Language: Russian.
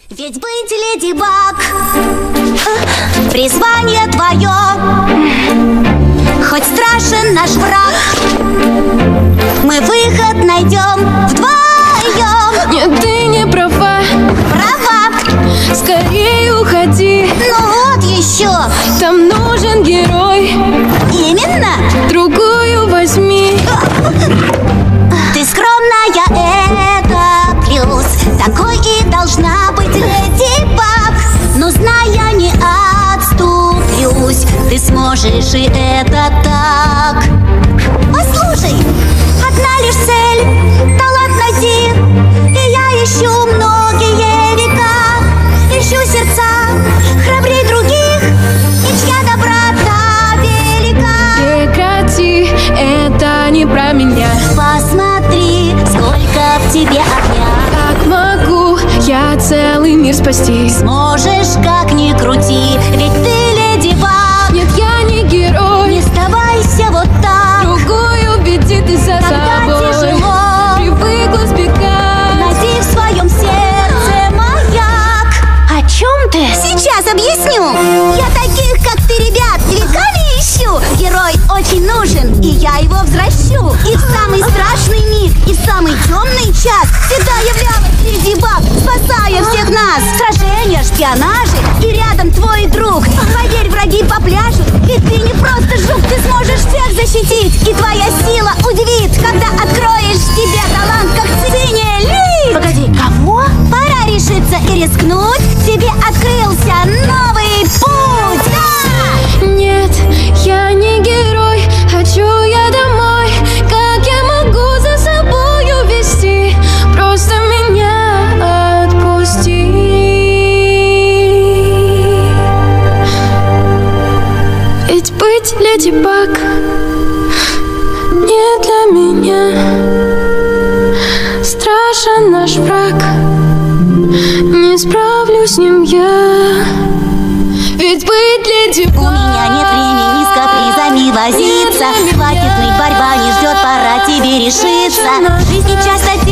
Ведь быть Леди Баг призвание твое. Хоть страшен наш враг, мы выход найдем вдвоем. Нет, ты не права. Права. Скорее уходи. Ну вот еще. Там нужен герой. Именно. Другую возьми. Ты скромная, это плюс. Такой и должна быть Леди Баг. Но зная, не отступлюсь. Ты сможешь, и это так. Послушай, одна лишь цель, талант найти. И я ищу многие века. Ищу сердца храбрей других, и чья доброта велика. Прекрати, это не про меня. Посмотри, сколько в тебе огня. Как могу я целый мир спасти? Сможешь, как ни крути, ведь ты Леди Баг. Нет, я не герой. Не сдавайся вот так. Другую веди ты за Когда собой. тяжело, Привыкла сбегать. найди в своем сердце маяк. О чем ты? Сейчас объясню. Я таких, как ты, ребят, веками ищу. Герой очень нужен, и я его возвращу. И в самый страшный миг, и в самый темный час всегда являлась Леди Баг, спасая всех нас. Сражения, шпионажи, и рядом твой друг. Поверь, враги попляшут, ведь ты не просто жук. Ты сможешь всех защитить, и твоя сила удивит, когда откроешь в себе талант, как синяя лилия. Погоди, кого? Пора решиться и рискнуть. Тебе открылся новый путь. Да! Нет, я не герой. Хочу я домой. Как я могу за собою вести? Просто меня отпусти. Ведь быть Леди Баг не для меня. Страшен наш враг, не справлюсь с ним я. Ведь быть Леди Баг. У меня нет времени с капризами возиться. Хватит ныть, борьба не ждет, пора тебе решиться. В жизни часто